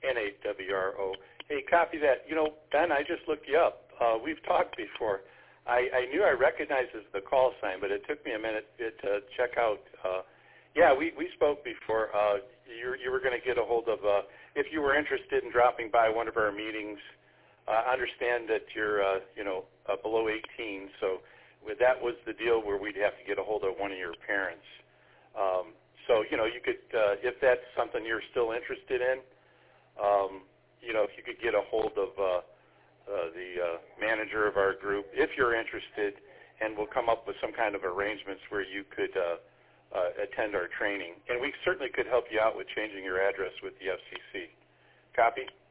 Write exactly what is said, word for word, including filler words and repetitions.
N A W R O. Hey, copy that. You know, Ben, I just looked you up. Uh, we've talked before. I, I knew I recognized the call sign, but it took me a minute to check out. Uh, yeah, we, we spoke before. Uh, you, you were going to get a hold of, uh, if you were interested in dropping by one of our meetings, uh, understand that you're, uh, you know, uh, below eighteen, so with, that was the deal where we'd have to get a hold of one of your parents. Um, so, you know, you could, uh, if that's something you're still interested in, um, you know, if you could get a hold of uh, uh, the uh, manager of our group, if you're interested, and we'll come up with some kind of arrangements where you could uh, uh, attend our training. And we certainly could help you out with changing your address with the F C C. Copy?